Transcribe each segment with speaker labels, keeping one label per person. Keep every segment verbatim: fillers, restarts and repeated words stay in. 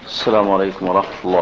Speaker 1: السلام عليكم ورحمة الله.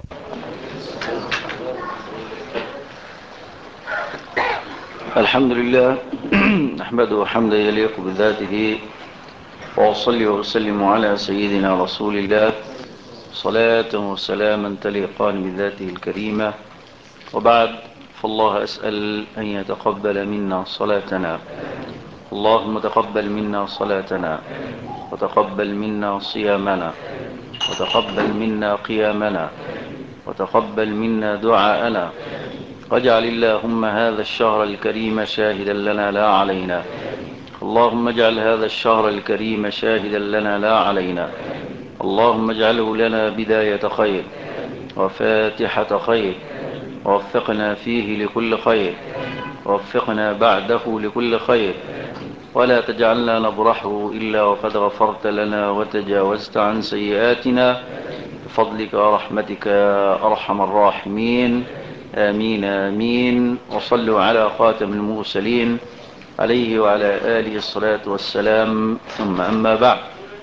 Speaker 1: الحمد لله نحمده حمدا يليق بذاته، وأصلي وأسلم على سيدنا رسول الله صلاة وسلاما تليقان بذاته الكريمة. وبعد، فالله أسأل أن يتقبل منا صلاتنا. اللهم تقبل منا صلاتنا، وتقبل منا صيامنا، وتقبل منا قيامنا، وتقبل منا دعاءنا، واجعل اللهم هذا الشهر الكريم شاهدا لنا لا علينا. اللهم اجعل هذا الشهر الكريم شاهدا لنا لا علينا. اللهم اجعله لنا بداية خير وفاتحة خير، ووفقنا فيه لكل خير، ووفقنا بعده لكل خير، ولا تجعلنا نبرحه إلا وقد غفرت لنا وتجاوزت عن سيئاتنا بفضلك ورحمتك يا أرحم الراحمين. آمين آمين. وصلوا على خاتم المرسلين عليه وعلى آله الصلاة والسلام. ثم أما بعد،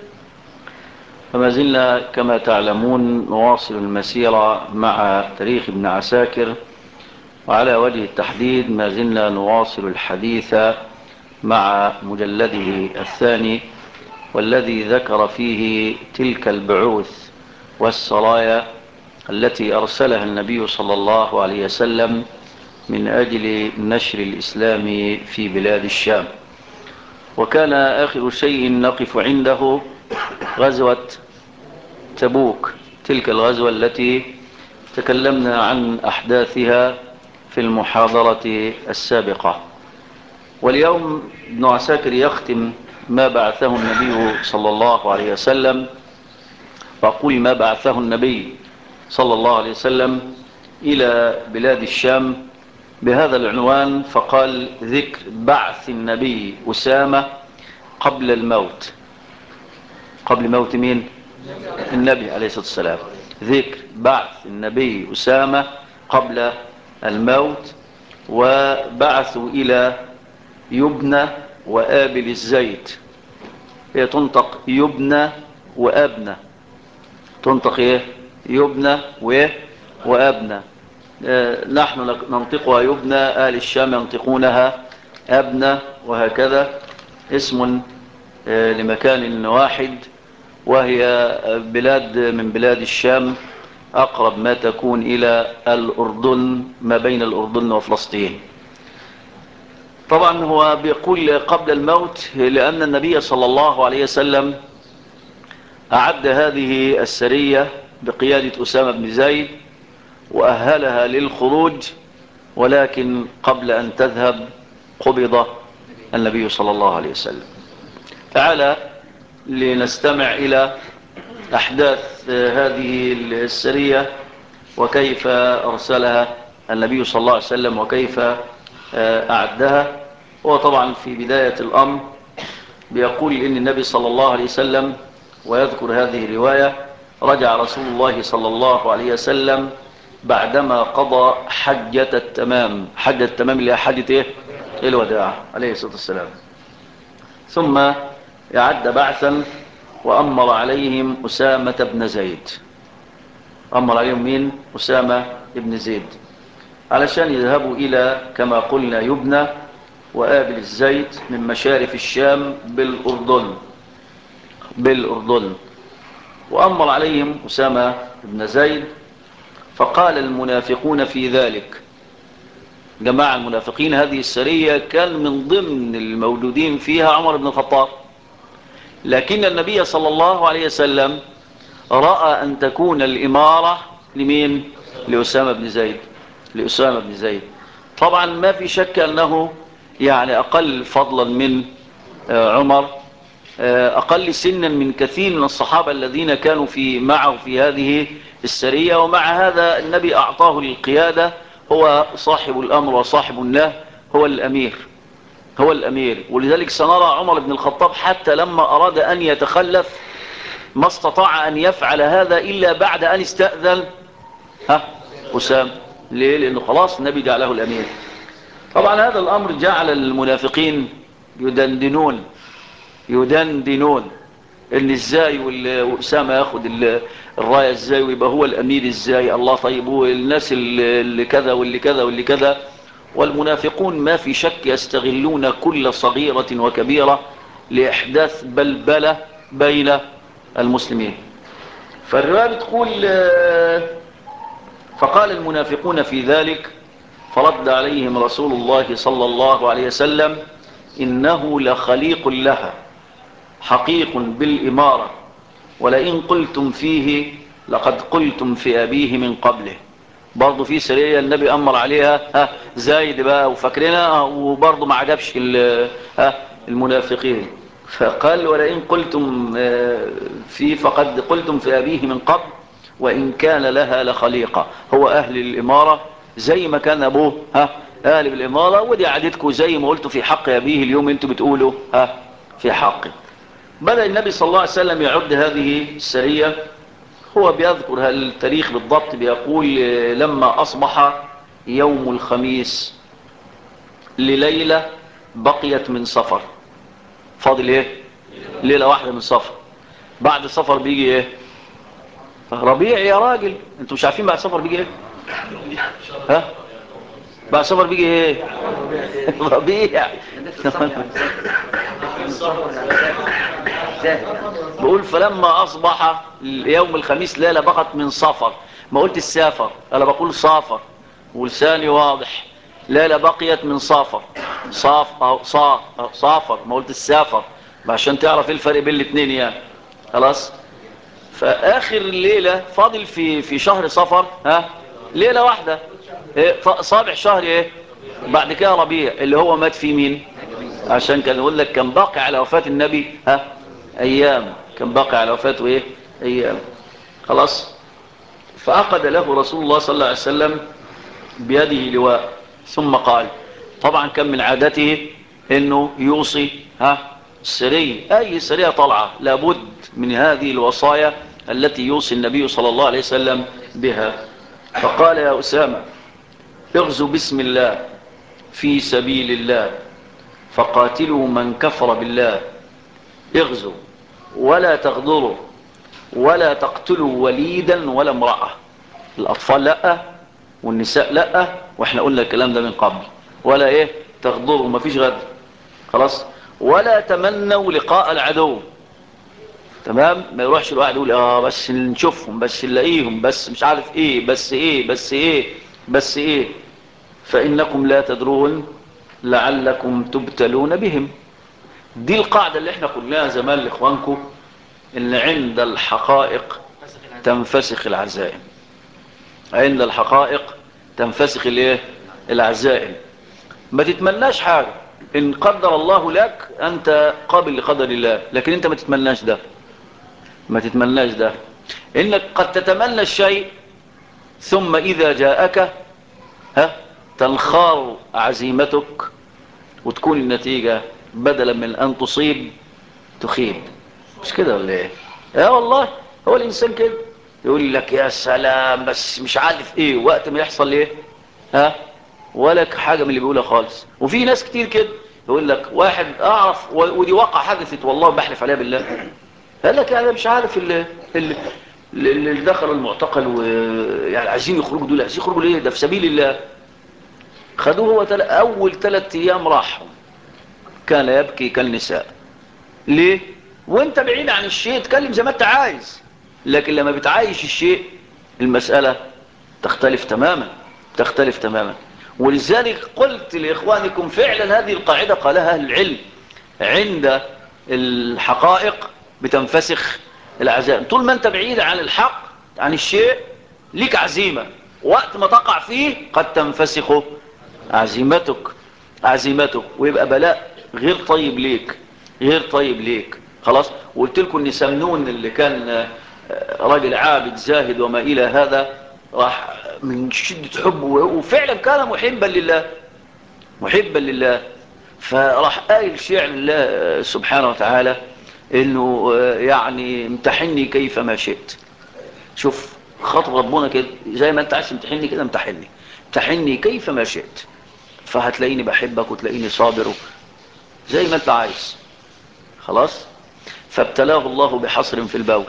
Speaker 1: فما زلنا كما تعلمون نواصل المسيرة مع تاريخ ابن عساكر، وعلى وجه التحديد ما زلنا نواصل الحديث مع مجلده الثاني، والذي ذكر فيه تلك البعوث والسرايا التي أرسلها النبي صلى الله عليه وسلم من أجل نشر الإسلام في بلاد الشام. وكان آخر شيء نقف عنده غزوة تبوك، تلك الغزوة التي تكلمنا عن أحداثها في المحاضرة السابقة. واليوم ابن عساكر يختم ما بعثه النبي صلى الله عليه وسلم، وأقول ما بعثه النبي صلى الله عليه وسلم إلى بلاد الشام بهذا العنوان، فقال: ذكر بعث النبي أسامة قبل الموت. قبل موت مين؟ النبي عليه الصلاة والسلام. ذكر بعث النبي أسامة قبل الموت. وبعثوا إلى يبنى وآبل الزيت. هي تنطق يبنى وأبنى، تنطق ايه؟ يبنى وأبنى. آه نحن ننطقها يبنى، أهل الشام ينطقونها أبنى، وهكذا اسم آه لمكان واحد، وهي بلاد من بلاد الشام، أقرب ما تكون إلى الأردن، ما بين الأردن وفلسطين. طبعا هو بيقول قبل الموت لأن النبي صلى الله عليه وسلم أعد هذه السرية بقيادة أسامة بن زيد وأهلها للخروج، ولكن قبل أن تذهب قبض النبي صلى الله عليه وسلم. تعالى لنستمع إلى أحداث هذه السرية وكيف أرسلها النبي صلى الله عليه وسلم وكيف أعدها. هو طبعا في بداية الأمر بيقول إن النبي صلى الله عليه وسلم، ويذكر هذه الرواية: رجع رسول الله صلى الله عليه وسلم بعدما قضى حجة التمام. حجة التمام اللي هي حجة إيه؟ الوداع عليه الصلاة والسلام. ثم أعد بعثا وأمر عليهم أسامة بن زيد. أمر عليهم مين؟ أسامة بن زيد، علشان يذهبوا إلى كما قلنا يبنى وآبل الزيت من مشارف الشام بالأردن بالأردن وأمر عليهم أسامة بن زيد. فقال المنافقون في ذلك، جماعة المنافقين، هذه السرية كان من ضمن الموجودين فيها عمر بن الخطاب، لكن النبي صلى الله عليه وسلم رأى أن تكون الإمارة لمين؟ لأسامة بن زيد لأسامة بن زيد. طبعا ما في شك أنه يعني أقل فضلا من عمر، أقل سنا من كثير من الصحابة الذين كانوا في معه في هذه السرية، ومع هذا النبي أعطاه القيادة، هو صاحب الأمر وصاحب النهي، هو الأمير هو الأمير ولذلك سنرى عمر بن الخطاب حتى لما أراد أن يتخلف ما استطاع أن يفعل هذا إلا بعد أن استأذن ها أسامة. ليه؟ لأنه خلاص النبي جعله الأمير. طبعا هذا الأمر جعل المنافقين يدندنون يدندنون ان ازاي واسامه ياخد الرايه ازاي ويبقى هو الامير ازاي، الله طيب والناس اللي كذا واللي كذا واللي كذا. والمنافقون ما في شك يستغلون كل صغيرة وكبيرة لإحداث بلبلة بين المسلمين. فالرواية بتقول فقال المنافقون في ذلك فرد عليهم رسول الله صلى الله عليه وسلم إنه لخليق لها حقيق بالإمارة، ولئن قلتم فيه لقد قلتم في أبيه من قبله. برضو في سرية النبي أمر عليها ها زايد بقى وفاكرنا، وبرضو ما عجبش ها المنافقين، فقال ولئن قلتم فيه فقد قلتم في أبيه من قبل وإن كان لها لخليقة. هو أهل الإمارة زي ما كان أبوه ها أهل الإمارة، ودي عادتكم زي ما قلتوا في حق أبيه اليوم أنتوا بتقولوا ها في حقه. بدأ النبي صلى الله عليه وسلم يعد هذه السرية. هو بيذكر التاريخ بالضبط، بيقول لما أصبح يوم الخميس لليلة بقيت من صفر، فاضل ايه ليلة واحدة من صفر. بعد صفر بيجي ايه ربيع يا راجل، انتوا مش عارفين بعد صفر بيجي ايه؟ ها بعد صفر بيجي ايه؟ ربيع. بقول فلما اصبح يوم الخميس ليلة بقت من صفر، ما قلت السافر، انا بقول صافر ولساني واضح. ليلة بقيت من صافر، صاف او صا صافر، ما قلت السافر عشان تعرف ايه الفرق بين الاثنين يعني. خلاص. فاخر الليلة فاضل في في شهر صفر ها ليلة واحدة، إيه صابع شهر ايه بعد كده ربيع اللي هو مات في مين. عشان كان يقول لك كان باقي على وفاة النبي ها ايام، كان باقي على وفاته ايه ايام. خلاص. فعقد له رسول الله صلى الله عليه وسلم بيده لواء ثم قال، طبعا كان من عادته انه يوصي ها السرية، اي سرية طلعة لابد من هذه الوصايا التي يوصي النبي صلى الله عليه وسلم بها. فقال يا أسامة اغزوا بسم الله في سبيل الله فقاتلوا من كفر بالله، اغزوا ولا تغدروا ولا تقتلوا وليدا ولا امرأة. الأطفال لأ والنساء لأ، واحنا قلنا الكلام ده من قبل. ولا ايه تغدروا، ما فيش غدر. خلاص. ولا تمنوا لقاء العدو. تمام. ما يروحش الواحد يقول اه بس نشوفهم بس نلاقيهم بس مش عارف ايه بس ايه بس ايه بس ايه فإنكم لا تدرون لعلكم تبتلون بهم. دي القاعدة اللي احنا قلناها زمان لاخوانكم، ان عند الحقائق تنفسخ العزائم. عند الحقائق تنفسخ الايه العزائم. ما تتمناش حاجة، ان قدر الله لك انت قابل لقدر الله، لكن انت ما تتمناش ده، ما تتمناش ده. انك قد تتمنى الشيء ثم اذا جاءك ها تنخار عزيمتك وتكون النتيجة بدلا من ان تصيب تخيب. مش كده ولا ايه؟ اه والله هو الانسان كده، يقول لك يا سلام بس مش عارف ايه، وقت ما يحصل ايه ها ولك حاجة من اللي بيقولها خالص. وفي ناس كتير كده يقول لك واحد اعرف ودي واقع حدثت والله بحلف عليها بالله، قال لك انا مش عارف اللي اللي, اللي دخلوا المعتقل ويعني عايزين يخرجوا دول، عايزين يخرجوا ليه؟ ده في سبيل الله. خدوه هو تل... اول ثلاث ايام راح كان يبكي كالنساء. ليه؟ وانت بعيد عن الشيء تكلم زي ما انت عايز، لكن لما بتعايش الشيء المسألة تختلف تماما، تختلف تماما. ولذلك قلت لإخوانكم فعلا هذه القاعدة قالها أهل العلم، عند الحقائق بتنفسخ العزائم. طول ما انت بعيد عن الحق عن الشيء ليك عزيمة، وقت ما تقع فيه قد تنفسخ عزيمتك عزيمتك ويبقى بلاء غير طيب ليك، غير طيب ليك. خلاص. وقلت لكم ان سمنون اللي كان راجل عابد زاهد وما الى هذا راح من شدة حبه، وفعلا كان محبا لله، محبا لله. فراح قايل شعر الله سبحانه وتعالى انه يعني امتحني كيف ما شئت. شوف خاطب ربنا كده، زي ما انت عايز تمتحني كده امتحني، امتحني كيف ما شئت فهتلاقيني بحبك وتلاقيني صابر زي ما انت عايز. خلاص. فابتلاه الله بحصر في البول.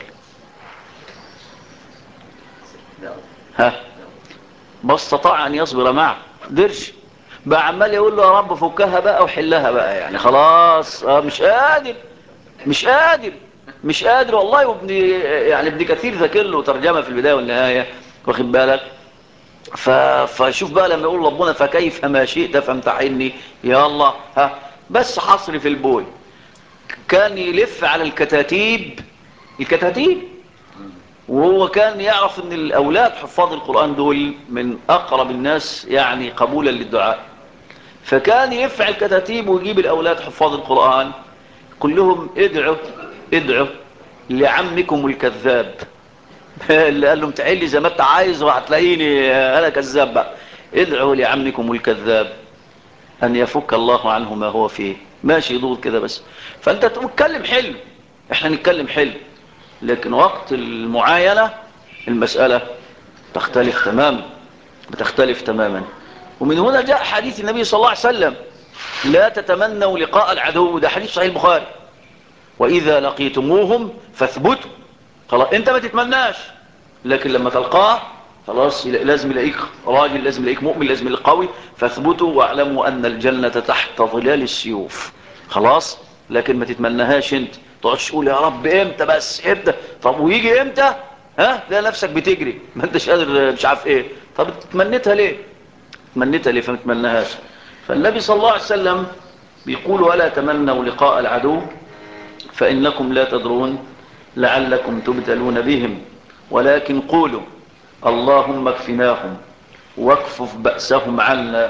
Speaker 1: ها، ما استطاع ان يصبر معه، قدرش بقى، عمال يقول له يا رب فكها بقى وحلها بقى، يعني خلاص اه مش قادر مش قادر مش قادر والله. وابن يعني ابن كثير ذاكر له ترجمه في البدايه والنهايه، واخد بالك. ف... فشوف بقى لما يقول ربنا فكيف ما شئت فامتحني، يا الله ها، بس حصري في البول. كان يلف على الكتاتيب، الكتاتيب، وهو كان يعرف ان الاولاد حفاظ القرآن دول من اقرب الناس يعني قبولا للدعاء. فكان يفعل كتاتيب ويجيب الاولاد حفاظ القرآن كلهم ادعوا ادعوا لعمكم الكذاب. اللي قال لهم تعال لي زي ما انت عايز وهتلاقيني انا كذاب بقى. ادعوا لعمكم الكذاب ان يفك الله عنه ما هو فيه. ماشي يدور كده بس. فانت تتكلم حلو، احنا نتكلم حلو، لكن وقت المعاينة المسألة تختلف تماما، بتختلف تماما. ومن هنا جاء حديث النبي صلى الله عليه وسلم لا تتمنوا لقاء العدو، ده حديث صحيح البخاري. واذا لقيتموهم فاثبتوا. خلاص انت ما تتمناش، لكن لما تلقاه خلاص لازم يلاقيك راجل، لازم يلاقيك مؤمن، لازم يلاقيك قوي. فاثبتوا واعلموا ان الجنة تحت ظلال السيوف. خلاص، لكن ما تتمناهاش انت، تقعدش تقول يا رب امتى بس امتى، طب ويجي امتى ها تلاقي نفسك بتجري ما انتش قادر مش عارف ايه. طب تمنيتها ليه؟ تمنيتها ليه فما تمناهاش؟ فالنبي صلى الله عليه وسلم بيقول ولا تمنوا لقاء العدو فإنكم لا تدرون لعلكم تبتلون بهم، ولكن قولوا اللهم اكفناهم واكفف بأسهم عنا،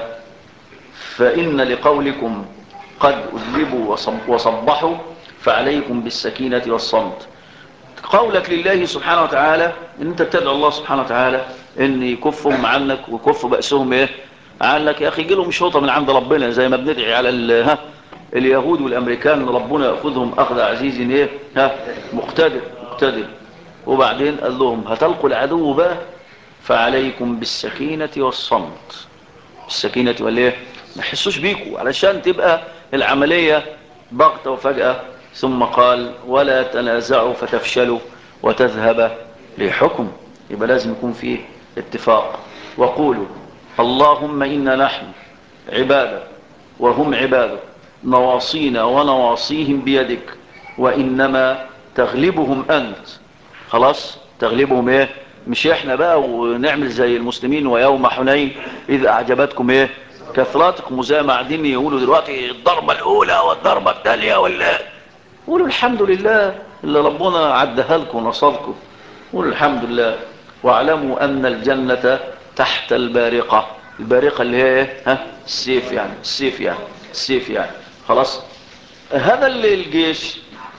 Speaker 1: فإن لقولكم قد أذلبوا وصبحوا فعليكم بالسكينة والصمت. قولك لله سبحانه وتعالى ان انت تدعو الله سبحانه وتعالى ان يكفهم عنك ويكف بأسهم ايه عنك. يا اخي جيلهم شوطة من عند ربنا زي ما بندعي على ال ها اليهود والامريكان ان ربنا ياخذهم اخذ عزيز ايه ها مقتدر مقتدر. وبعدين قال لهم هتلقوا العدو بقى فعليكم بالسكينة والصمت. السكينة والايه ما يحسوش بيكوا علشان تبقى العملية بغتة وفجأة. ثم قال ولا تنازعوا فتفشلوا وتذهب ريحكم. يبقى لازم يكون فيه اتفاق. وقولوا اللهم إنا نحن عبادك وهم عبادك نواصينا ونواصيهم بيدك وإنما تغلبهم أنت. خلاص تغلبهم ايه مش احنا بقى ونعمل زي المسلمين ويوم حنين اذا اعجبتكم ايه كثراتكم، وزي ما قاعدين يقولوا دلوقتي الضربة الاولى والضربة الثانية ولا. قولوا الحمد لله اللي ربنا عدها لكم ونصركم. قولوا الحمد لله واعلموا ان الجنة تحت البارقة. البارقة اللي هي ايه ها السيف يعني السيف يعني السيف يعني. خلاص هذا اللي الجيش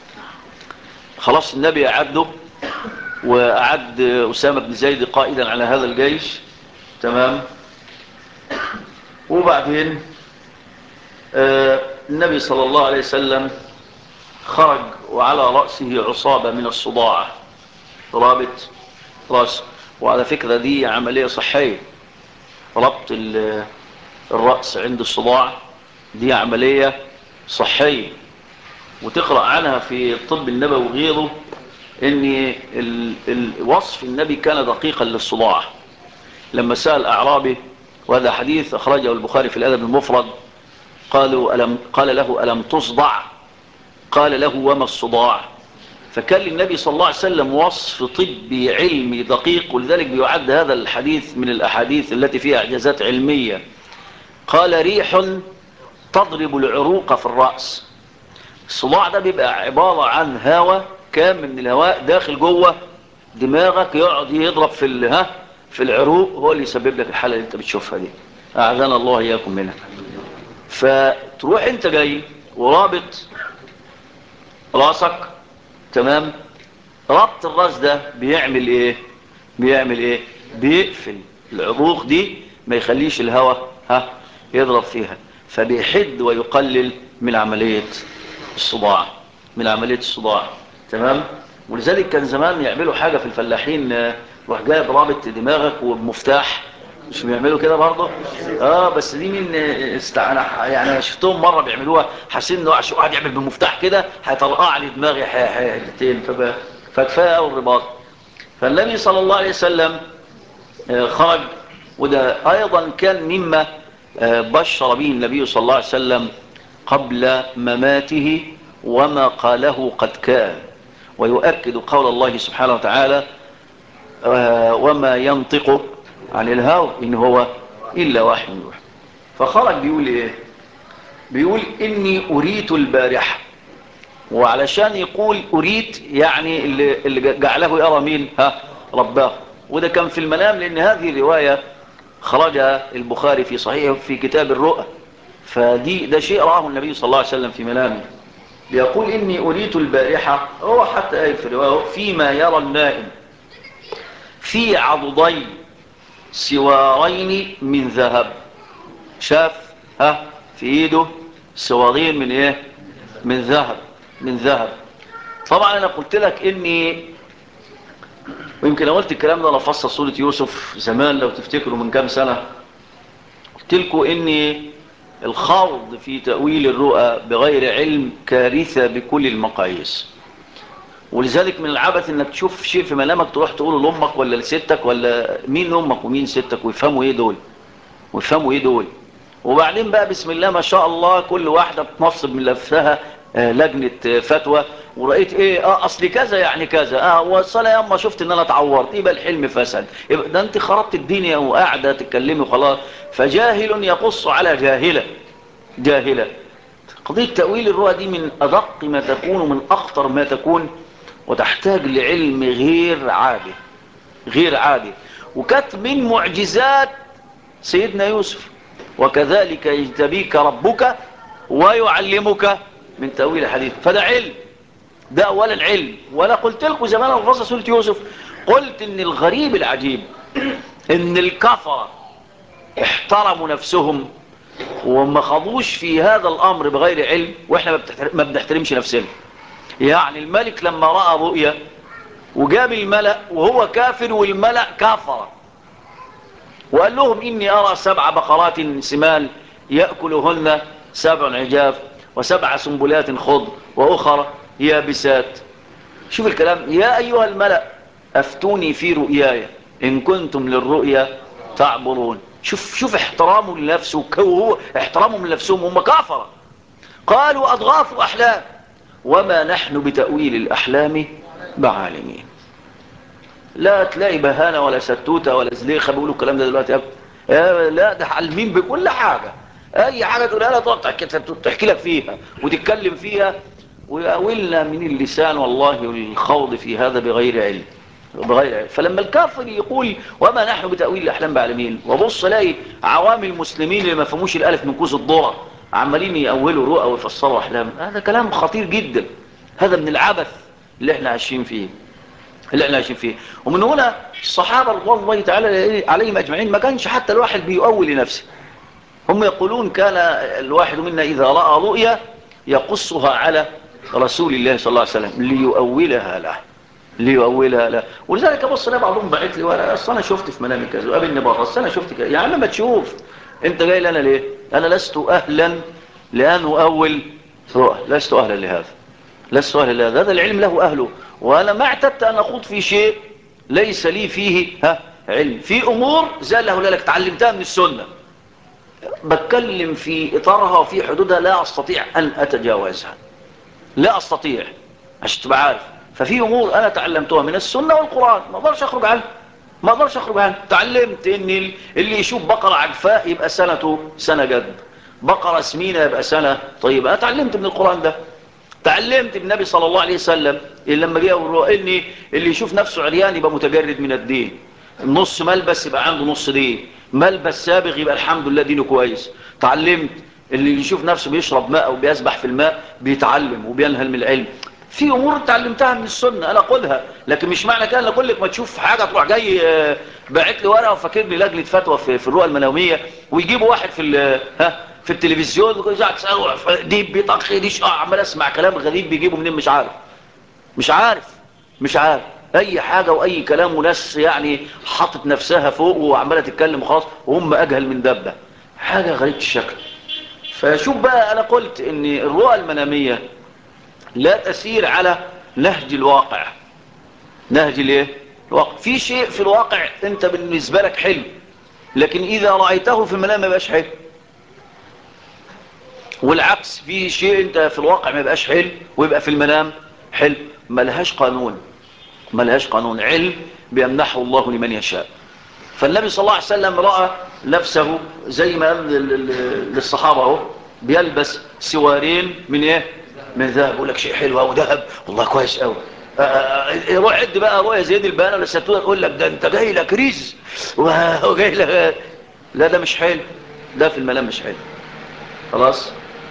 Speaker 1: خلاص النبي أعده وأعد أسامة بن زيد قائدا على هذا الجيش. تمام. وبعدين آه النبي صلى الله عليه وسلم خرج وعلى رأسه عصابة من الصداع، رابط رأس. وعلى فكرة دي عملية صحية، ربط الرأس عند الصداع دي عملية صحية، وتقرأ عنها في الطب النبوي وغيره ان الوصف النبي كان دقيقا للصداع. لما سأل أعرابي، وهذا حديث أخرجه البخاري في الأدب المفرد، قالوا ألم قال له ألم تصدع؟ قال له وما الصداع؟ فكان للنبي صلى الله عليه وسلم وصف طبي علمي دقيق، ولذلك بيعد هذا الحديث من الأحاديث التي فيها إعجازات علمية. قال ريح تضرب العروق في الرأس. الصداع ده بيبقى عبارة عن هواء كام من الهواء داخل جوه دماغك يقعد يضرب في ها في العروق، هو اللي يسبب لك الحالة اللي انت بتشوفها دي. أعاذنا الله إياكم منها. فتروح انت جاي ورابط راسك. تمام. ربط الراس ده بيعمل ايه بيعمل ايه بيقفل العروق دي، ما يخليش الهواء ها يضرب فيها، فبيحد ويقلل من عملية الصداع من عملية الصداع. تمام. ولذلك كان زمان يعملوا حاجة في الفلاحين، روح جايب رابط دماغك وبمفتاح مش بيعملوا كده برضه؟ اه بس دي من استع... انا يعني انا شفتهم مره بيعملوها، حاسين انه عشان واحد يعمل بالمفتاح كده هيطلع لي دماغي حتتين، فب... فكفايه قوي الرباط. فالنبي صلى الله عليه وسلم آه، خرج، وده ايضا كان مما آه، بشر به النبي صلى الله عليه وسلم قبل مماته، وما قاله قد كان، ويؤكد قول الله سبحانه وتعالى آه، وما ينطق عن الهوى إن هو إلا وحي يوحى. فخرج بيقول إيه؟ بيقول إني أريت البارحة، وعلشان يقول أريت يعني اللي, اللي جعله يرى مين؟ ها، رباه. وده كان في المنام، لأن هذه الرواية خرجها البخاري في صحيحه في كتاب الرؤى. فدي ده شيء رآه النبي صلى الله عليه وسلم في منامه، بيقول إني أريت البارحة، هو حتى قال في الرواية فيما يرى النائم في عضدين سوارين من ذهب. شاف ها في ايده سوارين من ايه؟ من ذهب، من ذهب. طبعا انا قلت لك اني، ويمكن قلت الكلام ده انا فصل سورة يوسف زمان لو تفتكروا من كام سنة، قلت لكم اني الخوض في تأويل الرؤى بغير علم كارثة بكل المقاييس. ولذلك من العبث انك تشوف شيء في منامك تروح تقوله لامك ولا لستك، ولا مين امك ومين ستك ويفهموا ايه دول، ويفهموا ايه دول. وبعدين بقى بسم الله ما شاء الله كل واحدة بتنصب من لفها آه لجنة آه فتوى، ورأيت ايه اه اصلي كذا يعني كذا، اه والصلاة يا اما شفت ان انا اتعورت يبقى الحلم فسد، يبقى ده انت خربت الدنيا وقاعدة تتكلمي خلاص. فجاهل يقص على جاهلة، جاهلة. قضية تأويل الرؤى دي من ادق ما تكون ومن اخطر ما تكون، وتحتاج لعلم غير عادي، غير عادي. وكانت من معجزات سيدنا يوسف، وكذلك يجتبيك ربك ويعلمك من تأويل الحديث. فده علم، ده اولا علم. ولا قلت لكم زمان في فصل سورة يوسف، قلت ان الغريب العجيب ان الكفرة احترموا نفسهم وما خضوش في هذا الامر بغير علم، واحنا ما بنحترمش نفسنا. يعني الملك لما رأى رؤيا وجاب الملأ وهو كافر والملأ كافر، وقال لهم إني أرى سبع بقرات سمان يأكلهن سبع عجاف وسبع سنبلات خضر وأخرى يابسات. شوف الكلام، يا أيها الملأ أفتوني في رؤياي إن كنتم للرؤيا تعبرون. شوف شوف احترامه لنفسه، وهو احترامهم لنفسهم هم كافرة. قالوا أضغاث أحلام وما نحن بتأويل الأحلام بعالمين. لا تلاقي بهانة ولا ستوتة ولا زليخة بيقولوا الكلام ده دلوقتي أبدا. لا ده عالمين بكل حاجة، اي حاجة تقولها لا تقعد تحكي, تحكي لك فيها وتتكلم فيها. ويأولنا من اللسان والله الخوض في هذا بغير علم، بغير علم. فلما الكافر يقول وما نحن بتأويل الأحلام بعالمين، وبص لاقي عوام المسلمين اللي ما فهموش الألف من كوز الذرة عمالين يأولوا رؤى ويفسروا أحلام، هذا كلام خطير جدا. هذا من العبث اللي احنا عايشين فيه، اللي احنا عايشين فيه. ومن هنا الصحابة رضوان الله تعالى عليهم أجمعين ما كانش حتى الواحد بيؤول لنفسه. هم يقولون كان الواحد منا إذا رأى رؤيا يقصها على رسول الله صلى الله عليه وسلم ليؤولها له، ليؤولها له. ولذلك بص لي بعضهم بعت لي وانا اصل انا شفت في منامي كذا وقابلني بره، اصل انا شفت كذا. يا عم ما تشوف، انت جاي لنا ليه؟ انا لست اهلا لان اؤول رؤى، لست اهلا لهذا، لست اهلا لهذا. هذا العلم له اهله، وانا ما اعتدت ان اخوض في شيء ليس لي فيه ها علم. في امور زي له لك تعلمتها من السنه، بتكلم في اطارها وفي حدودها، لا استطيع ان اتجاوزها، لا استطيع، عشان تبقى عارف. ففي امور انا تعلمتها من السنه والقران ما اقدرش اخرج عنها، ما اقدرش اخرج عنها. تعلمت ان اللي يشوف بقره عجفاء يبقى سنته سنه جد، بقره سمينه يبقى سنه طيبه. انا تعلمت من القران ده. تعلمت من النبي صلى الله عليه وسلم اللي لما جه يقول ان اللي يشوف نفسه عريان يبقى متجرد من الدين، النص ملبس يبقى عنده نص دين، ملبس سابغ يبقى الحمد لله دينه كويس. تعلمت اللي يشوف نفسه بيشرب ماء او بيسبح في الماء بيتعلم وبينهل من العلم. في امور تعلمتها من السنه انا اقولها، لكن مش معنى كده ان اقول لك ما تشوف حاجه تروح جاي باعت لي ورقه وفاكرني لجنه فتوى في, في الرؤى المنوميه، ويجيبوا واحد في ها في التلفزيون وكل ساعه تساله دي بيطخ دي عمال اسمع كلام غريب بيجيبه منين مش عارف، مش عارف مش عارف اي حاجة واي كلام، وناس يعني حاطت نفسها فوق وعمالة تتكلم وخلاص، وهم اجهل من دبة. حاجة غريبة الشكل. فشوف بقى، انا قلت ان الرؤى المنامية لا تسير على نهج الواقع. نهج الايه؟ الواقع. في شيء في الواقع انت بالنسبة لك حلو، لكن اذا رأيته في المنام ما يبقاش حلو. والعكس، في شيء انت في الواقع ما يبقاش حلو ويبقى في المنام حلو. ملهاش قانون، ملهاش قانون. علم بيمنحه الله لمن يشاء. فالنبي صلى الله عليه وسلم رأى نفسه زي ما قال للصحابة اهو، بيلبس سوارين من ايه؟ من ذهب. يقول لك شيء حلو او ذهب، والله كويس قوي. روح عد بقى رؤيا زيد البانه ولا الستونه، تقول لك ده انت جاي لك ريز وجاي لك. لا، ده مش حلو، ده في المنام مش حلو. خلاص.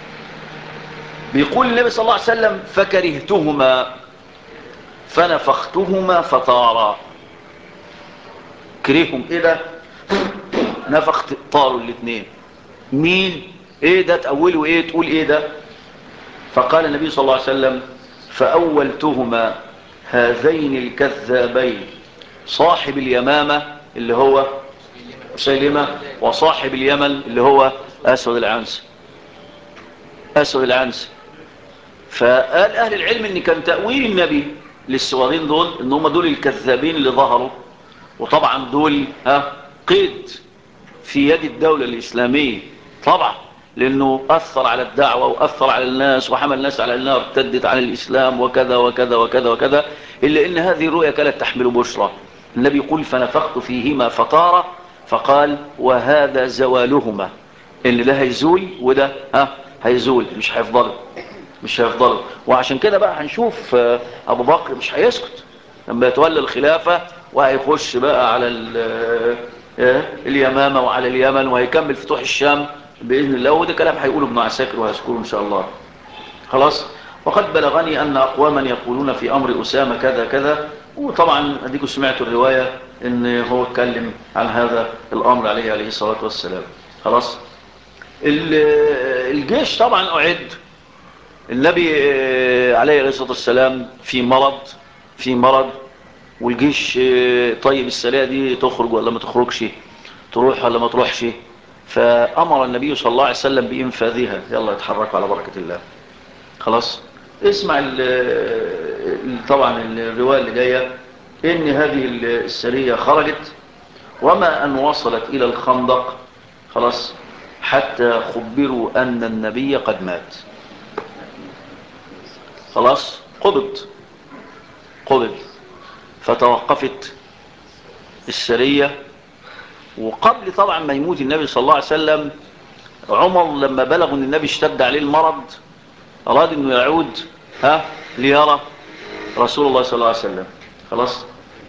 Speaker 1: بيقول النبي صلى الله عليه وسلم: فكرهتهما فنفختهما فطارا. كرههم ايه ده؟ نفخت، طاروا الاثنين. مين؟ ايه ده؟ تأوله ايه؟ تقول ايه ده؟ فقال النبي صلى الله عليه وسلم: فأولتهما هذين الكذابين، صاحب اليمامة اللي هو مسيلمة، وصاحب اليمن اللي هو أسود العنس. أسود العنس. فقال أهل العلم إن كان تأويل النبي للسوارين دول إن هم دول الكذابين اللي ظهروا. وطبعا دول ها قيد في يد الدولة الإسلامية طبعا، لأنه أثر على الدعوة وأثر على الناس وحمل الناس على أنها ارتدت عن الإسلام وكذا وكذا وكذا وكذا. إلا أن هذه الرؤيا كانت تحمل بشرى. النبي يقول: فنفخت فيهما فطار. فقال: وهذا زوالهما، إن ده هيزول وده ها هيزول، مش هيفضلوا، مش هيفضلوا. وعشان كده بقى هنشوف أبو بكر مش هيسكت لما يتولى الخلافة، وهيخش بقى على اليمامة وعلى اليمن، وهيكمل فتوح الشام بإذن الله. وده كلام هيقوله ابن عساكر وهيذكره إن شاء الله. خلاص. وقد بلغني أن أقواما يقولون في أمر أسامة كذا كذا. وطبعا أديكم سمعتوا الرواية إن هو اتكلم عن هذا الأمر عليه عليه الصلاة والسلام. خلاص. الجيش طبعا أعد. النبي عليه الصلاة والسلام في مرض، في مرض والجيش طيب السرية دي تخرج ولا ما تخرجش، تروح ولا ما تروحش. فأمر النبي صلى الله عليه وسلم بإنفاذها. يلا يتحركوا على بركة الله. خلاص. اسمع ال ال طبعا الرواية اللي جاية إن هذه السرية خرجت، وما أن وصلت إلى الخندق خلاص حتى خبروا أن النبي قد مات. خلاص. قبض، قبض. فتوقفت السرية. وقبل طبعا ما يموت النبي صلى الله عليه وسلم، عمر لما بلغوا ان النبي اشتد عليه المرض اراد انه يعود ها ليرى رسول الله صلى الله عليه وسلم. خلاص.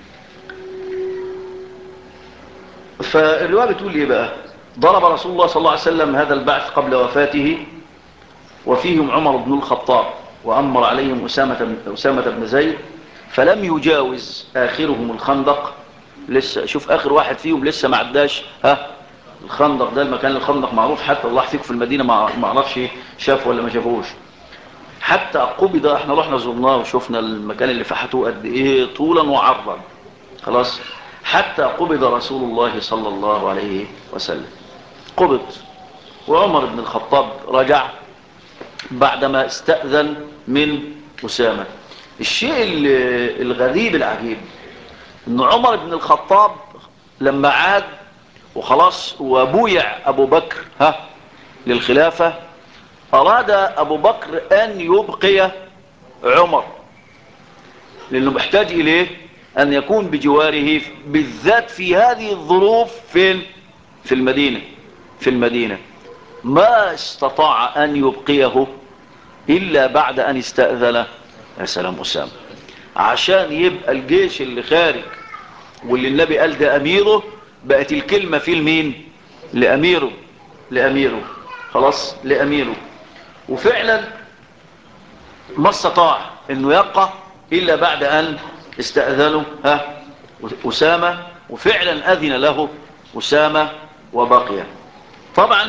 Speaker 1: فالرواية بتقول ايه بقى؟ ضرب رسول الله صلى الله عليه وسلم هذا البعث قبل وفاته، وفيهم عمر بن الخطاب، وأمر عليهم أسامة, أسامة بن زيد، فلم يجاوز آخرهم الخندق. لسه شوف آخر واحد فيهم لسه ما عداش ها الخندق ده. المكان الخندق معروف، حتى الله فيكم في المدينة ما عرفش شاف ولا ما شافوش. حتى قبض، احنا رحنا زرناه وشفنا المكان اللي فحتوه قد ايه طولا وعرضا. خلاص. حتى قبض رسول الله صلى الله عليه وسلم. قبض. وعمر بن الخطاب رجع بعدما استأذن من أسامة. الشيء الغريب العجيب ان عمر بن الخطاب لما عاد وخلاص وبويع أبو بكر ها للخلافة، أراد أبو بكر أن يبقي عمر، لأنه محتاج إليه أن يكون بجواره، بالذات في هذه الظروف. فين؟ في المدينة. في المدينة. ما استطاع أن يبقيه إلا بعد أن استأذن يا سلام أسامة، عشان يبقى الجيش اللي خارج واللي النبي قال ده أميره، بقت الكلمة في المين؟ لأميره. لأميره. خلاص. لأميره. وفعلا ما استطاع أنه يبقى إلا بعد أن استأذنوا ها أسامة، وفعلا أذن له أسامة وبقي. طبعا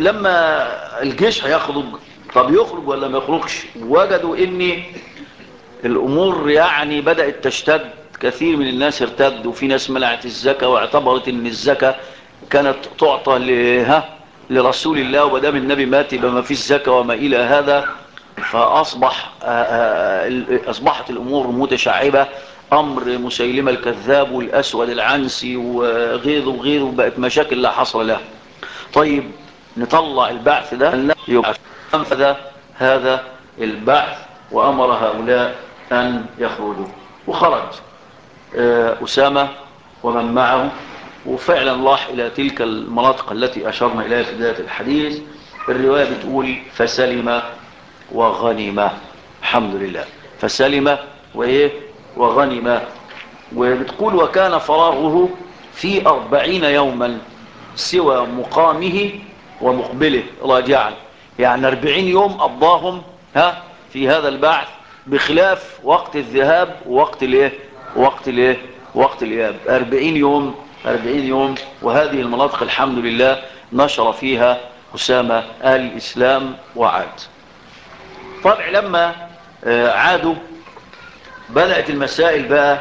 Speaker 1: لما الجيش هيخرج، طب يخرج ولا ما يخرجش؟ وجدوا ان الأمور يعني بدأت تشتد، كثير من الناس ارتد، وفي ناس منعت الزكاة واعتبرت ان الزكاة كانت تعطى لها لرسول الله، ومادام النبي مات يبقى ما فيش زكاة وما إلى هذا. فأصبح أصبحت الأمور متشعبة. أمر مسيلمة الكذاب والأسود العنسي وغيره وغيره بقت مشاكل لا حصر لها. طيب نطلع البعث ده، يبقى أنفذ هذا البعث وأمر هؤلاء أن يخرجوا، وخرج أسامة ومن معه، وفعلا راح إلى تلك المناطق التي أشرنا إليها في بداية الحديث. الرواية بتقول فسلم وغنم، الحمد لله، فسلم وإيه وغنم. وبتقول وكان فراغه في أربعين يوما سوى مقامه ومقبله راجعا، يعني أربعين يوم قضاهم ها في هذا البعث، بخلاف وقت الذهاب ووقت الايه وقت الايه وقت الاياب. أربعين يوم أربعين يوم. وهذه المناطق الحمد لله نشر فيها أسامة الإسلام وعاد. طبعا لما عادوا بدأت المسائل بقى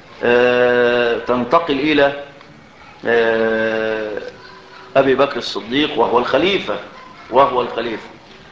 Speaker 1: تنتقل إلى أبي بكر الصديق وهو الخليفة وهو الخليفة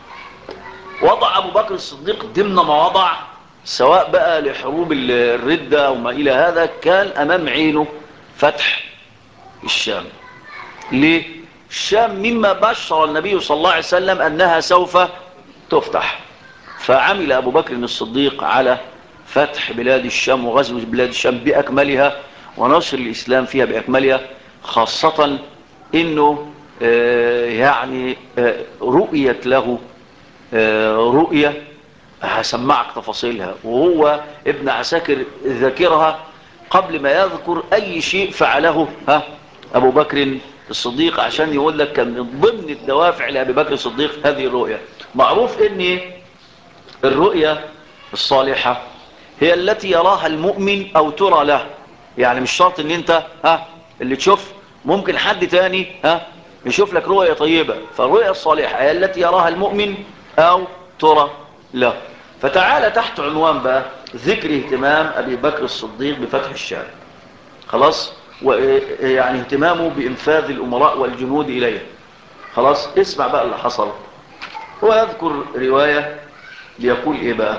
Speaker 1: وضع أبو بكر الصديق ضمن ما وضع، سواء بقى لحروب الردة أو ما إلى هذا، كان أمام عينه فتح الشام. ليه؟ الشام مما بشر النبي صلى الله عليه وسلم أنها سوف تفتح، فعمل أبو بكر الصديق على فتح بلاد الشام وغزو بلاد الشام بأكملها ونشر الإسلام فيها بأكملها، خاصة إنه آه يعني آه رؤيت له آه رؤية هسمعك تفاصيلها، وهو ابن عساكر ذاكرها قبل ما يذكر أي شيء فعله ها أبو بكر الصديق، عشان يقول لك كان من ضمن الدوافع لأبي بكر الصديق هذه الرؤية. معروف إن الرؤية الصالحة هي التي يراها المؤمن أو ترى له، يعني مش شرط ان انت ها اللي تشوف، ممكن حد تاني ها يشوف لك رؤية طيبة. فالرؤية الصالحة هي التي يراها المؤمن أو ترى له. فتعالى تحت عنوان بقى ذكر اهتمام أبي بكر الصديق بفتح الشام، خلاص، ويعني اهتمامه بإنفاذ الأمراء والجنود إليه. خلاص اسمع بقى اللي حصل. هو يذكر رواية بيقول ايه بقى،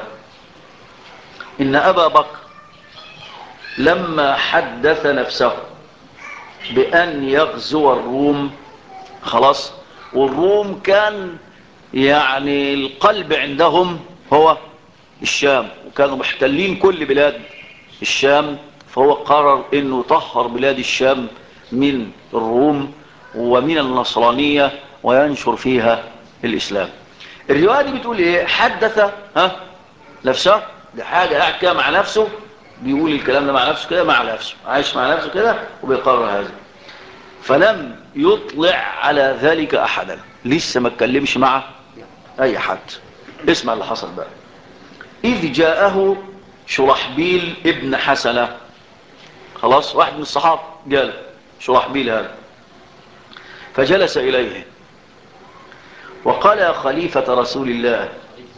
Speaker 1: إن أبا بكر لما حدث نفسه بأن يغزو الروم، خلاص، والروم كان يعني القلب عندهم هو الشام، وكانوا محتلين كل بلاد الشام، فهو قرر انه يطهر بلاد الشام من الروم ومن النصرانية وينشر فيها الإسلام. الرواية دي بتقول ايه؟ حدث ها نفسه، دي حاجة قاعد كده مع نفسه بيقول الكلام ده مع نفسه كده، مع نفسه عايش مع نفسه كده وبيقرر هذا. فلم يطلع على ذلك أحدا، لسه ما اتكلمش مع أي حد. اسمع اللي حصل بقى. إذ جاءه شرحبيل ابن حسنة، خلاص، واحد من الصحابة قال شرحبيل هذا، فجلس إليه وقال يا خليفة رسول الله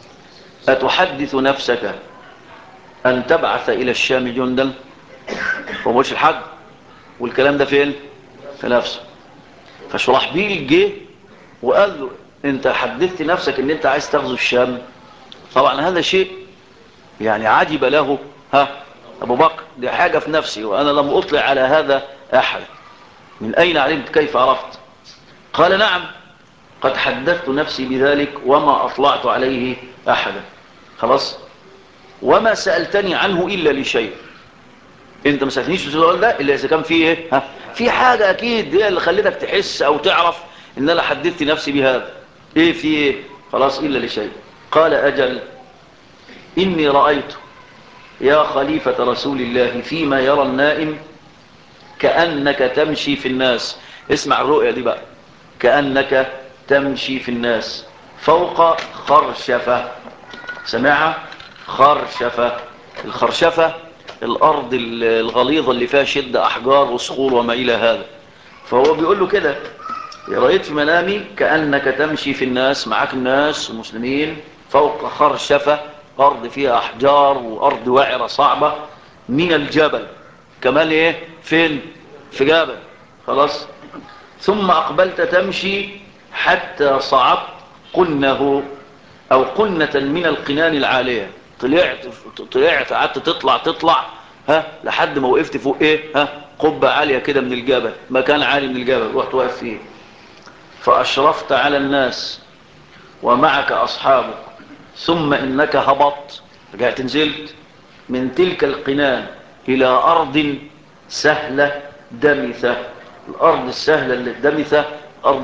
Speaker 1: أتحدث نفسك أن تبعث إلى الشام جندا؟ ومش الحج، والكلام ده فين؟ في نفسه. فشرحبيل جه وقال له انت حدثت نفسك ان انت عايز تغزو الشام؟ طبعا هذا شيء يعني عجب له ها ابو بكر، دي حاجة في نفسي وانا لم اطلع على هذا احد، من اين علمت؟ كيف عرفت؟ قال نعم قد حدثت نفسي بذلك وما اطلعت عليه احدا، خلاص، وما سألتني عنه الا لشيء. انت ما سألتنيش في السؤال ده الا اذا كان فيه ايه ها في حاجة اكيد هي اللي خلتك تحس او تعرف ان انا حدثت نفسي بهذا. ايه في ايه؟ خلاص، الا لشيء. قال اجل اني رأيت يا خليفة رسول الله فيما يرى النائم كأنك تمشي في الناس. اسمع الرؤية دي بقى، كأنك تمشي في الناس فوق خرشفة. سمعها؟ خرشفة. الخرشفة الأرض الغليظة اللي فيها شدة أحجار وصخور وما إلى هذا. فهو بيقول له كده، رأيت في منامي كأنك تمشي في الناس، معك الناس المسلمين فوق خرشفة أرض فيها أحجار وأرض وعرة صعبة من الجبل كمان إيه فين في جبل خلاص. ثم أقبلت تمشي حتى صعدت قنه أو قنة من القنان العالية. طلعت طلعت قعدت تطلع تطلع ها لحد ما وقفت فوق إيه ها قبة عالية كده من الجبل، مكان عالي من الجبل رحت واقف فيه. فأشرفت على الناس ومعك أصحابك، ثم إنك هبطت رجعت نزلت من تلك القنان إلى أرض سهلة دمثة. الأرض السهلة الدمثة أرض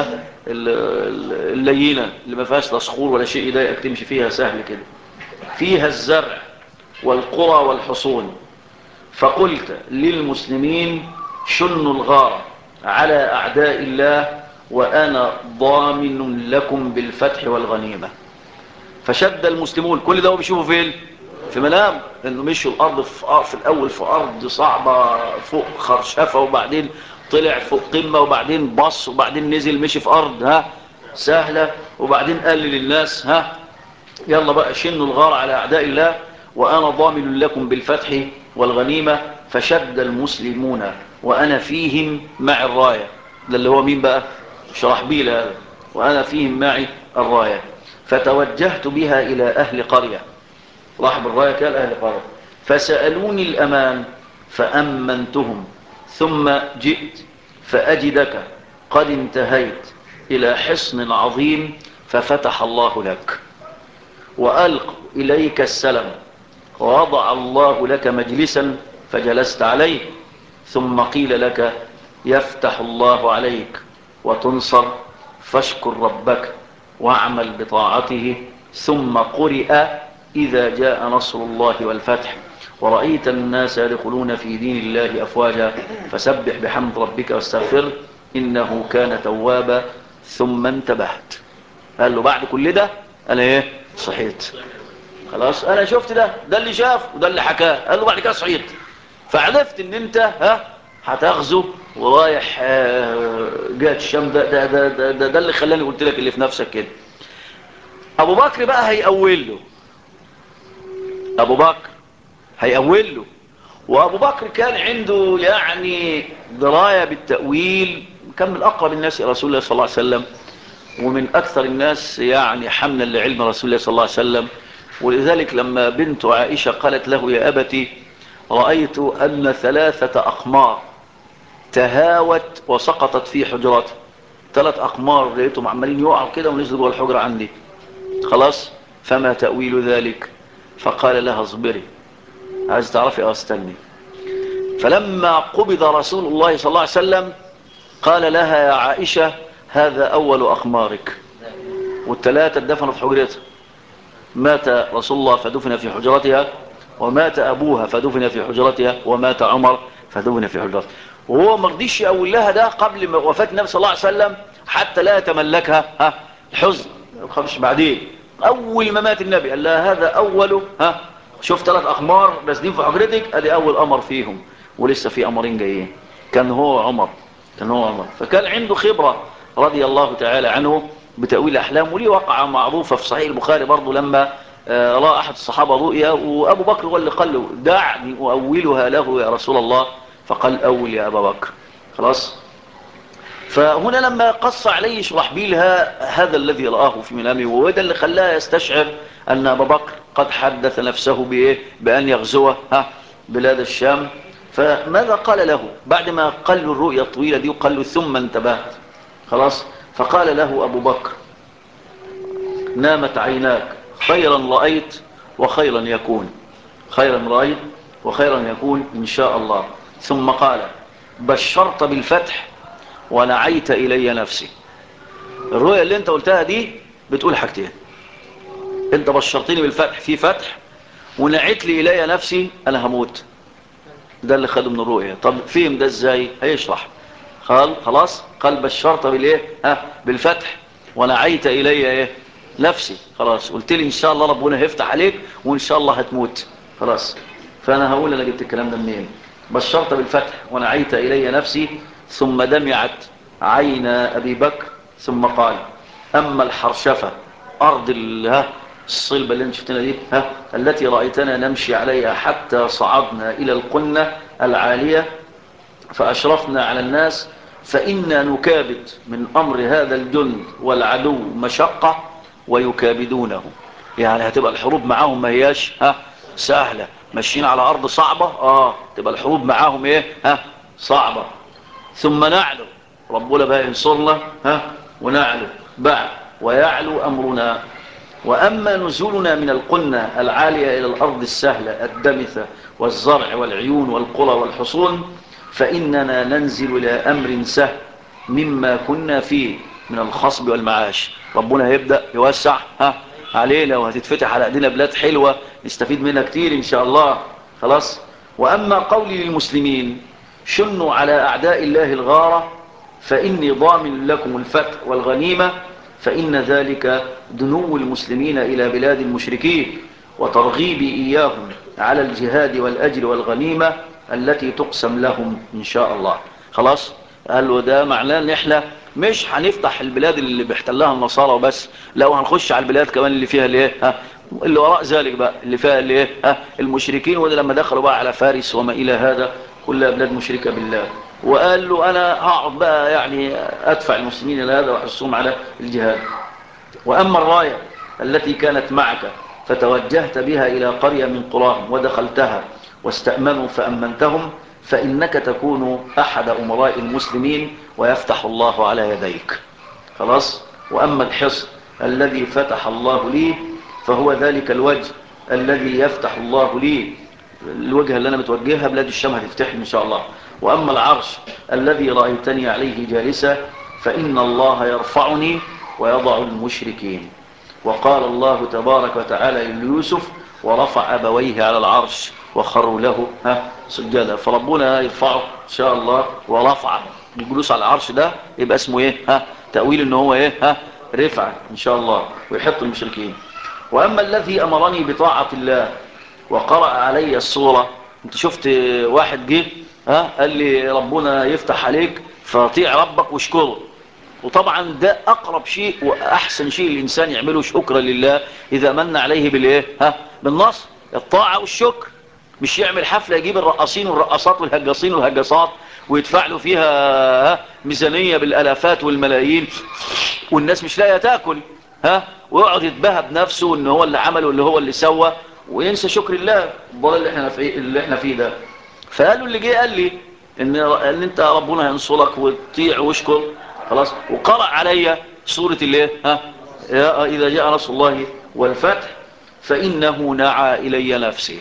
Speaker 1: اللينة اللي ما فيهاش لا صخور ولا شيء يضايقك تمشي فيها سهل كده، فيها الزرع والقرى والحصون. فقلت للمسلمين شنوا الغارة على أعداء الله وأنا ضامن لكم بالفتح والغنيمة. فشد المسلمون. كل ده بيشوفوا فين في منام انه مشوا الارض في, في الاول في ارض صعبة فوق خرشفة، وبعدين طلع فوق قمة، وبعدين بص، وبعدين نزل مشي في ارض ها سهلة، وبعدين قال للناس ها يلا بقى شنوا الغار على اعداء الله وانا ضامن لكم بالفتح والغنيمة. فشد المسلمون وانا فيهم مع الراية. ده اللي هو مين بقى؟ شرحبيل هذا. وانا فيهم معي الراية. فتوجهت بها الى اهل قرية، صاحب الراية كان اهل قرية، فسألوني الامان فامنتهم. ثم جئت فاجدك قد انتهيت الى حصن عظيم ففتح الله لك وألق إليك السلام ووضع الله لك مجلسا فجلست عليه، ثم قيل لك يفتح الله عليك وتنصر فاشكر ربك واعمل بطاعته. ثم قرئ إذا جاء نصر الله والفتح ورأيت الناس يدخلون في دين الله أفواجا فسبح بحمد ربك واستغفر إنه كان توابا. ثم انتبهت. قال له بعد كل ده أنا إيه صحيت خلاص، أنا شفت ده ده اللي شاف وده اللي حكاه. قال له بعد كده صحيت فعرفت إن أنت ها هتغزو ورايح جهة الشام. ده ده, ده, ده, ده, ده اللي خلاني قلت لك اللي في نفسك كده. أبو بكر بقى هيأول له. أبو بكر هيأول له. وأبو بكر كان عنده يعني دراية بالتأويل، كان من أقرب الناس إلى رسول الله صلى الله عليه وسلم، ومن أكثر الناس يعني حملا لعلم رسول الله صلى الله عليه وسلم. ولذلك لما بنت عائشة قالت له يا أبتي رأيت أن ثلاثة أقمار تهاوت وسقطت في حجرته. ثلاث أقمار لقيتهم عمالين يقعوا كده ونزلوا جوه الحجرة عندي خلاص. فما تأويل ذلك؟ فقال لها اصبري، عايز تعرفي استني. فلما قبض رسول الله صلى الله عليه وسلم قال لها يا عائشة هذا أول أقمارك. والثلاثة دفنوا في حجرتها. مات رسول الله فدفن في حجرتها، ومات أبوها فدفن في حجرتها، ومات عمر فدفن في حجرتها. وهو ما رضيش يقول لها ده قبل وفاة النبي صلى الله عليه وسلم حتى لا يتملكها ها الحزن. خمس بعدين أول ما مات النبي قال لها هذا أول ها شوف ثلاث أقمار نازلين في حجرتك، أدي أول أمر فيهم ولسه في أمرين جايين. كان هو عمر كان هو عمر فكان عنده خبرة رضي الله تعالى عنه بتأويل الأحلام. وليه وقعة معروفة في صحيح البخاري برضو لما رأى أحد الصحابة رؤيا وأبو بكر هو اللي قال له دعني أؤولها له يا رسول الله، فقال أول يا أبا بكر خلاص. فهنا لما قص عليه شرحبيل هذا الذي رآه في منامه، وهذا اللي خلاه يستشعر أن أبا بكر قد حدث نفسه بإيه بأن يغزوه ها بلاد الشام. فماذا قال له بعد ما قال له الرؤيا الطويلة دي وقال له ثم انتبهت خلاص؟ فقال له أبو بكر نامت عيناك خيرا رأيت وخيرا يكون، خيرا رأيت وخيرا يكون إن شاء الله. ثم قال بشرت بالفتح ونعيت إلي نفسي. الرؤيا اللي انت قلتها دي بتقول حاجتين، انت بشرتني بالفتح في فتح ونعيت لي إلي نفسي أنا هموت. ده اللي خده من الرؤيا. طب فهم ده ازاي؟ هيشرح. قال خلاص قال بشرت بالايه ها بالفتح ونعيت إلي ايه نفسي. خلاص قلت لي ان شاء الله ربنا هيفتح عليك وان شاء الله هتموت خلاص. فانا هقول انا جبت الكلام ده منين. بشرت بالفتح ونعيت الي نفسي. ثم دمعت عين ابي بكر ثم قال اما الحرشفة ارض الصلبة اللي انت شفتنا دي، ها التي رأيتنا نمشي عليها حتى صعدنا إلى القنة العالية فأشرفنا على الناس، فإنا نكابد من أمر هذا الجند والعدو مشقة ويكابدونه. يعني هتبقى الحروب معاهم ما هياش ها سهلة، ماشيين على أرض صعبة، آه تبقى الحروب معاهم إيه ها صعبة. ثم نعلو، ربنا بقى ينصرنا ها ونعلو بعد ويعلو أمرنا. وأما نزولنا من القنة العالية إلى الأرض السهلة الدمثة والزرع والعيون والقرى والحصون، فإننا ننزل إلى أمر سهل مما كنا فيه من الخصب والمعاش. ربنا هيبدأ يوسع ها علينا، وهتتفتح على أيدينا بلاد حلوة نستفيد منها كتير إن شاء الله. خلاص. وأما قولي للمسلمين شنوا على أعداء الله الغارة فإني ضامن لكم الفتح والغنيمة، فإن ذلك دنو المسلمين إلى بلاد المشركين وترغيب إياهم على الجهاد والأجر والغنيمة التي تقسم لهم إن شاء الله. خلاص. قال له ده معناه ان احنا مش هنفتح البلاد اللي بيحتلها النصارى وبس، لو هنخش على البلاد كمان اللي فيها الايه ها اللي وراء ذلك بقى، اللي فيها الايه ها المشركين. وده لما دخلوا بقى على فارس وما الى هذا كلها بلاد مشركه بالله. وقال له انا هقعد بقى يعني ادفع المسلمين الى هذا واحثهم على الجهاد. واما الرايه التي كانت معك فتوجهت بها الى قريه من قراهم ودخلتها واستأمنوا فأمنتهم، فإنك تكون أحد أمراء المسلمين ويفتح الله على يديك. خلاص. وأما الحصن الذي فتح الله لي فهو ذلك الوجه الذي يفتح الله لي، الوجه اللي أنا متوجهها بلاد الشام هتفتح إن شاء الله. وأما العرش الذي رأيتني عليه جالسا فإن الله يرفعني ويضع المشركين. وقال الله تبارك وتعالى ليوسف ورفع أبويه على العرش وخروا له ها سجدا. فربنا يرفعه إن شاء الله ورفع الجلوس على العرش ده يبقى اسمه ايه ها تأويل ان هو ايه ها رفع ان شاء الله ويحط المشركين. واما الذي امرني بطاعة الله وقرأ علي السورة، انت شفت واحد جه ها قال لي ربنا يفتح عليك فطيع ربك واشكره. وطبعا ده اقرب شيء واحسن شيء الانسان يعمله شكرا لله اذا من عليه بالايه ها بالنصر، الطاعة والشكر. مش يعمل حفلة يجيب الرقاصين والرقاصات والهجاصين والهجاصات ويدفع له فيها ميزانية بالالافات والملايين والناس مش لاقيه تاكل ها ويقعد يتباهى بنفسه ان هو اللي عمله اللي هو اللي سوى وينسى شكر الله. الضلال اللي احنا فيه اللي احنا فيه ده. فقالوا اللي جه قال لي ان ان انت ربنا هينصرك وتطيع واشكر. خلاص. وقرأ علي سورة الايه ها يا اذا جاء نصر الله والفتح فانه نعى الي نفسي.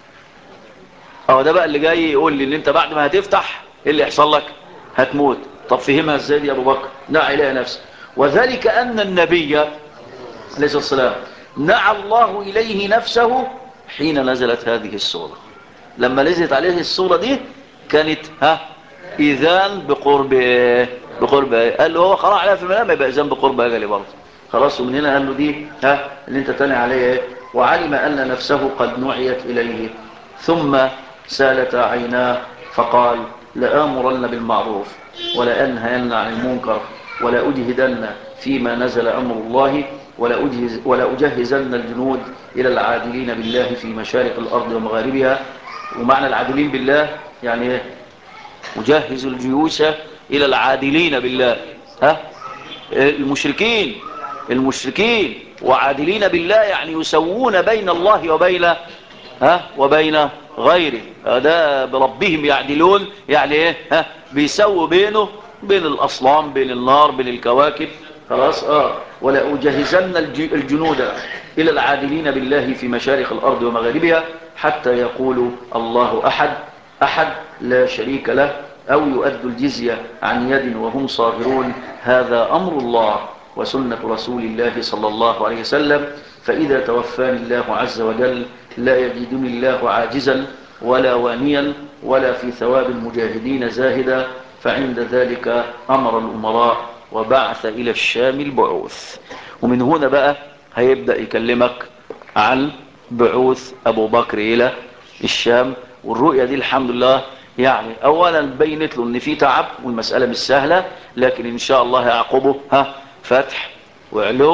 Speaker 1: اه ده بقى اللي جاي يقول لي ان انت بعد ما هتفتح ايه اللي يحصل لك هتموت. طب فهمها ازاي دي يا ابو بكر؟ نعى الي نفسي. وذلك ان النبي عليه الصلاه والسلام نعى الله اليه نفسه حين نزلت هذه السوره. لما نزلت عليه السوره دي كانت ها اذان بقرب بقرب قال له هو قرأ عليها في المنام يبقى اذان بقرب اجلي برضه. خلاص. ومن هنا قال له دي ها اللي انت تاني عليه ايه. وعلم ان نفسه قد نعيت اليه ثم سالت عيناه فقال لآمرن بالمعروف ولأنهين عن المنكر ولأجهدن فيما نزل أمر الله ولأجهز ولأجهزن الجنود إلى العادلين بالله في مشارق الأرض ومغاربها. ومعنى العادلين بالله يعني ايه؟ أجهز الجيوش إلى العادلين بالله ها المشركين المشركين وعادلين بالله يعني يسوون بين الله وبين ها وبين غيره. ده بربهم يعدلون يعني ايه ها بيسووا بينه بين الاصنام بين النار بين الكواكب. خلاص. اه ولا اجهزن الجنود الى العادلين بالله في مشارق الارض ومغاربها حتى يقولوا الله احد احد لا شريك له او يؤدوا الجزية عن يد وهم صاغرون. هذا امر الله وسنة رسول الله صلى الله عليه وسلم. فإذا توفاني الله عز وجل لا يجدني الله عاجزا ولا وانيا ولا في ثواب المجاهدين زاهدا. فعند ذلك أمر الأمراء وبعث إلى الشام البعوث. ومن هنا بقى هيبدأ يكلمك عن بعوث أبو بكر إلى الشام. والرؤية دي الحمد لله يعني أولا بينت له أن في تعب والمسألة مش سهلة، لكن إن شاء الله يعقبه ها فتح وعلو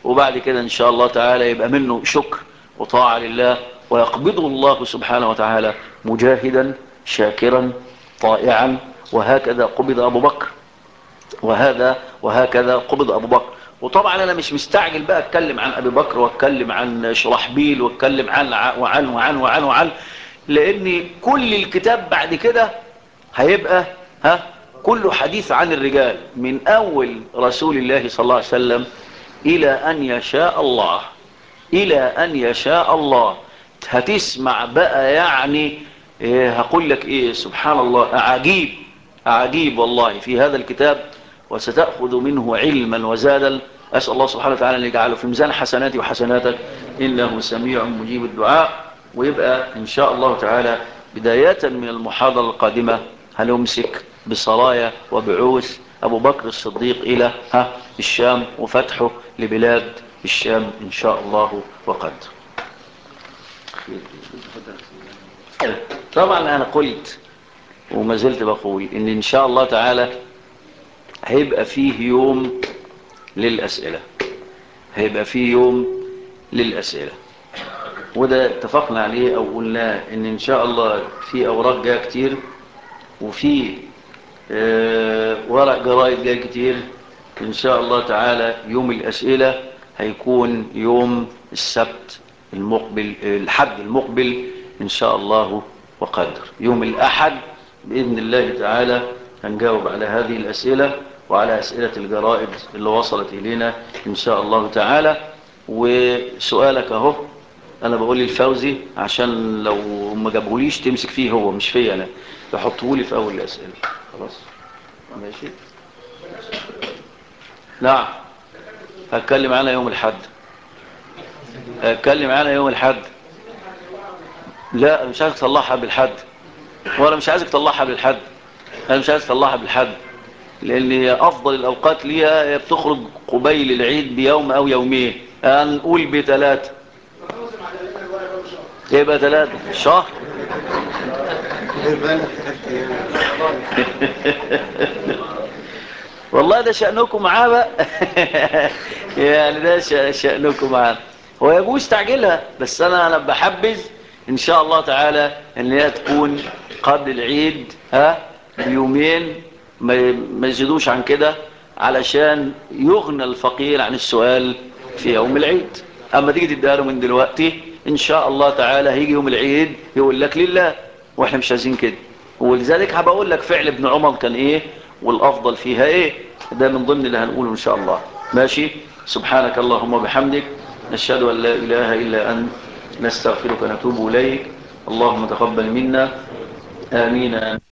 Speaker 1: وبعد كده إن شاء الله تعالى يبقى منه شكر وطاعة لله، ويقبضه الله سبحانه وتعالى مجاهدا شاكرا طائعا. وهكذا قبض أبو بكر، وهذا وهكذا قبض أبو بكر. وطبعا أنا مش مستعجل بقى أتكلم عن أبي بكر وأتكلم عن شرحبيل وأتكلم عن وعن وعن وعن وعن لأن كل الكتاب بعد كده هيبقى ها كله حديث عن الرجال، من أول رسول الله صلى الله عليه وسلم إلى أن يشاء الله، إلى أن يشاء الله. هتسمع بقى يعني إيه، هقول لك إيه، سبحان الله، عجيب عجيب والله في هذا الكتاب، وستأخذ منه علما وزادا. أسأل الله سبحانه وتعالى أن يجعله في ميزان حسناتي وحسناتك، إنه سميع مجيب الدعاء. ويبقى إن شاء الله تعالى بداية من المحاضرة القادمة هنمسك بصرايا وبعوث أبو بكر الصديق إلى ها الشام وفتحه لبلاد الشام إن شاء الله وقدر. طبعا أنا قلت وما زلت بقول إن إن شاء الله تعالى هيبقى فيه يوم للأسئلة، هيبقى فيه يوم للأسئلة، وده اتفقنا عليه أو قلنا إن إن شاء الله في أوراق جاء كتير، وفي اه ورق جرائد جاء كتير. إن شاء الله تعالى يوم الأسئلة هيكون يوم السبت المقبل، الحد المقبل إن شاء الله وقدر. يوم الأحد بإذن الله تعالى هنجاوب على هذه الأسئلة وعلى أسئلة الجرائد اللي وصلت إلينا إن شاء الله تعالى. وسؤالك أهو أنا بقول للفوزي عشان لو ما جابهوليش تمسك فيه هو مش فيه أنا، تحطهولي في أول الأسئلة. خلاص ماشي. نعم هتكلم معانا يوم الحد، هتكلم معانا يوم الحد. لا مش عايزك تطلعها بالحد، ولا مش عايزك تطلعها بالحد، انا مش عايز اطلعها بالحد، لان افضل الاوقات ليها هي بتخرج قبيل العيد بيوم او يومين، هنقول بثلاثة يبقى ثلاثة شهر. والله ده شأنكم معاه بقى. يعني ده شأنكم معاه، هو يجوز تعجلها، بس انا انا بحبذ ان شاء الله تعالى ان هي تكون قبل العيد ها بيومين، ما يزيدوش عن كده، علشان يغنى الفقير عن السؤال في يوم العيد. اما تيجي تديها من دلوقتي ان شاء الله تعالى هيجي يوم العيد يقول لك لله، واحنا مش عايزين كده. ولذلك هبقول لك فعل ابن عمر كان ايه والافضل فيها ايه، ده من ضمن اللي هنقوله ان شاء الله. ماشي. سبحانك اللهم وبحمدك، نشهد ان لا اله الا انت، نستغفرك ونتوب اليك. اللهم تقبل منا. آمين.